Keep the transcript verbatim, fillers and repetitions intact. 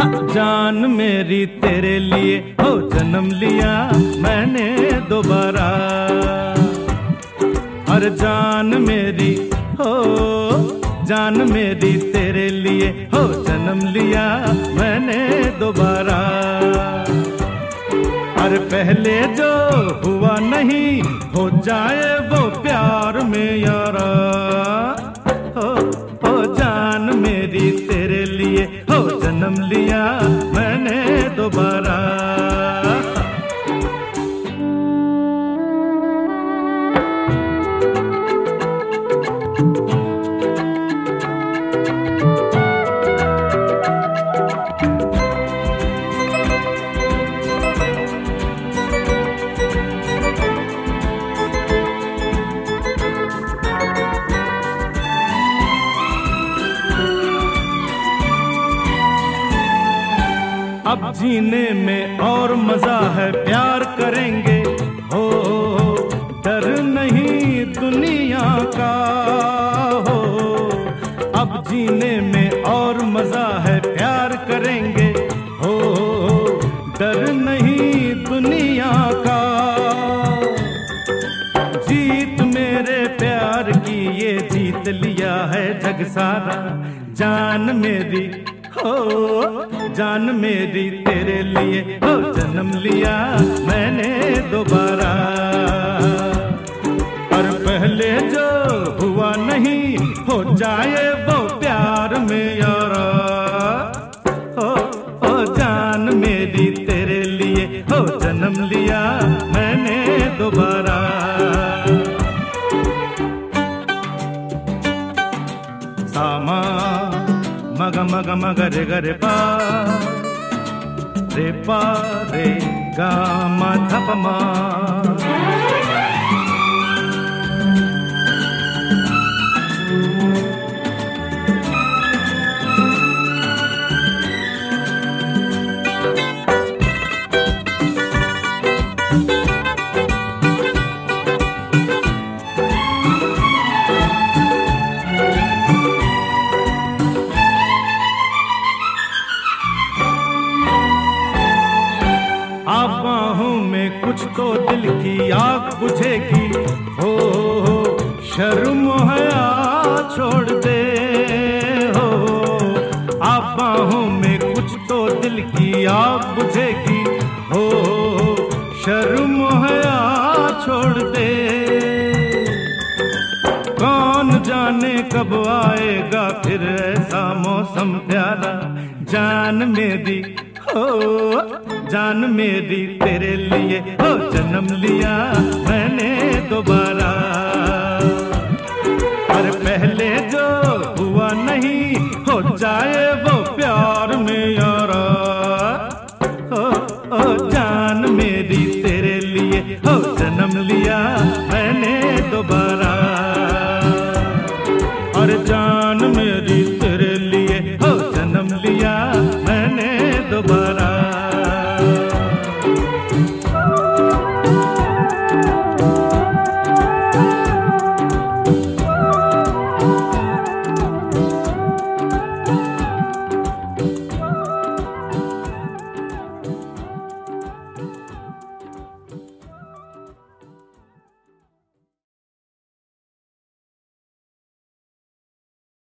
जान मेरी तेरे लिए हो जन्म लिया मैंने दोबारा। हर जान मेरी हो जान मेरी तेरे लिए हो जन्म लिया मैंने दोबारा। हर पहले जो हुआ नहीं हो जाए वो प्यार में यारा। हो हो जान मेरी तेरे लिए हो जन्म लिया मैंने दोबारा। अब जीने में और मजा है प्यार करेंगे हो, डर नहीं दुनिया का हो। अब जीने में और मजा है प्यार करेंगे हो, डर नहीं दुनिया का। जीत मेरे प्यार की ये जीत लिया है जग सारा। जान मेरी हो जान मेरी तेरे लिए हो जन्म लिया मैंने दोबारा। पर पहले जो हुआ नहीं हो जाए वो प्यार में यारा। हो हो जान मेरी तेरे लिए हो जन्म लिया मैंने दोबारा। सामा मग मग मग रे ग रे पा रे पा रे गा मा धा पा मा। बाहों में कुछ तो दिल की आग बुझेगी हो, हो शर्म हया छोड़ दे हो। आप बाहों में कुछ तो दिल की आग बुझेगी हो, हो शर्म हया छोड़ दे। कौन जाने कब आएगा फिर ऐसा मौसम प्यारा। जान मेरी हो जान मेरी तेरे लिए हो जन्म लिया मैंने दोबारा। पर पहले जो हुआ नहीं हो जाए वो